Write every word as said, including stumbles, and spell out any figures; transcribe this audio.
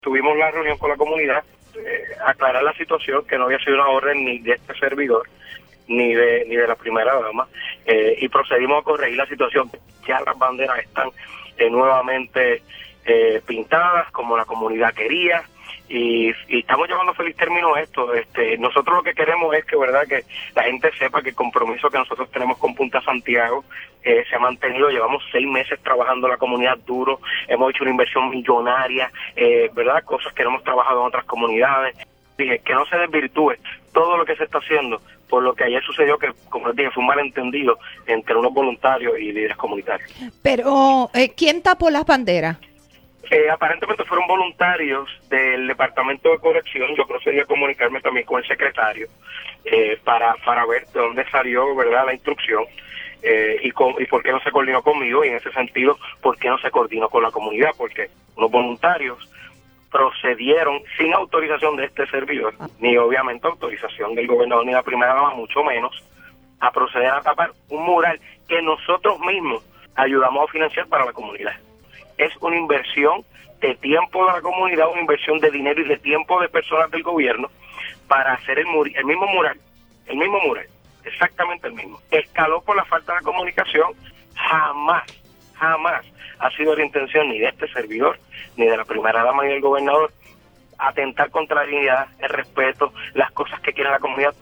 Tuvimos la reunión con la comunidad, eh, aclarar la situación, que no había sido una orden ni de este servidor, ni de ni de la primera dama, eh, y procedimos a corregir la situación. Ya las banderas están eh, nuevamente eh, pintadas como la comunidad quería, y, y estamos llevando a feliz término esto. Este, nosotros lo que queremos es que, verdad, que la gente sepa que el compromiso que nosotros tenemos con Punta Santiago eh, se ha mantenido. Llevamos seis meses trabajando la comunidad duro, hemos hecho una inversión millonaria, eh, verdad, cosas que no hemos trabajado en otras comunidades. Dije, que no se desvirtúe todo lo que se está haciendo, por lo que ayer sucedió que, como les dije, fue un malentendido entre unos voluntarios y líderes comunitarios. Pero, eh, ¿quién tapó las banderas? Eh, aparentemente fueron voluntarios del Departamento de Corrección. Yo procedí a comunicarme también con el secretario eh, para para ver de dónde salió, verdad, la instrucción eh, y, con, y por qué no se coordinó conmigo, y en ese sentido, por qué no se coordinó con la comunidad, porque unos voluntarios procedieron sin autorización de este servidor, ni obviamente autorización del gobernador ni la primera dama, mucho menos, a proceder a tapar un mural que nosotros mismos ayudamos a financiar para la comunidad. Es una inversión de tiempo de la comunidad, una inversión de dinero y de tiempo de personas del gobierno para hacer el, mur el mismo mural, el mismo mural, exactamente el mismo. Escaló por la falta de comunicación. Jamás, jamás ha sido la intención ni de este servidor, ni de la primera dama, ni del gobernador, atentar contra la dignidad, el respeto, las cosas que quiere la comunidad.